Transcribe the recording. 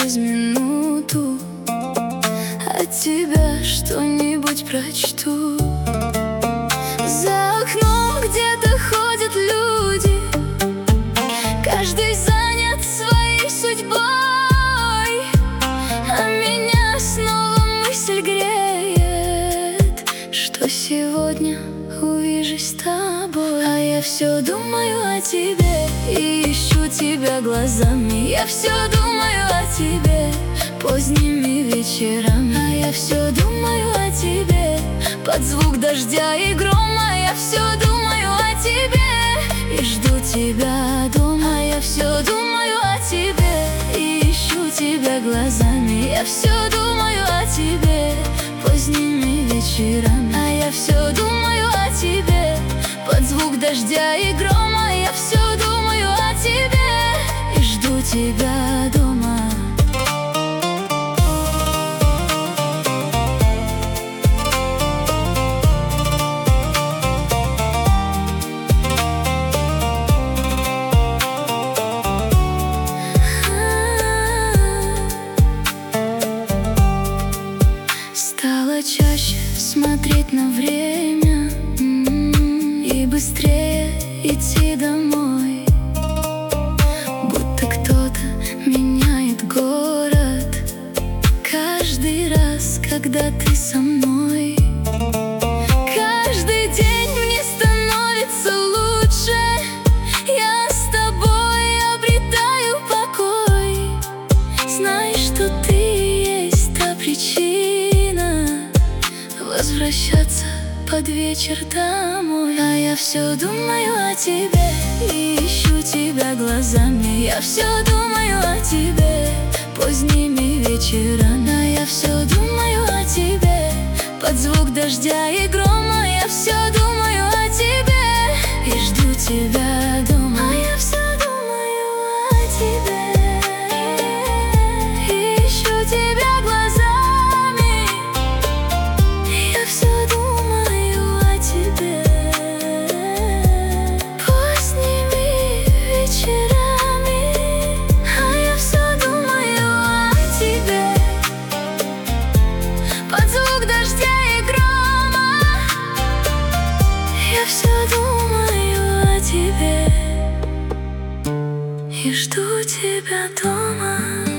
через минуту от тебя что-нибудь прочту. За окном где-то ходят люди, каждый занят своей судьбой, а меня снова мысль греет, что сегодня увижусь с тобой. А я все думаю о тебе и ищу тебя глазами. Я все думаю о тебе поздними вечерами. А я все думаю о тебе под звук дождя и грома. Я все думаю о тебе и жду тебя дома. А я все думаю о тебе и ищу тебя глазами. Я все думаю о тебе поздними вечерами. А я все думаю о тебе под звук дождя и грома. Я все думаю о тебе и жду тебя дома. Стала чаще смотреть на время и быстрее идти домой, будто кто-то меняет город каждый раз, когда ты со мной. Каждый день мне становится лучше, я с тобой обретаю покой. Знай, что ты есть та причина возвращаться под вечер домой. А я все думаю о тебе и ищу тебя глазами. Я все думаю о тебе поздними вечерами. А я все думаю о тебе под звук дождя и грома. Я все думаю о тебе и жду тебя дома. А я все думаю о тебе и ищу тебя глазами. Я все думаю о тебе поздними вечерами. А я все думаю о тебе под звук дождя и грома. Я все думаю о тебе и жду тебя дома.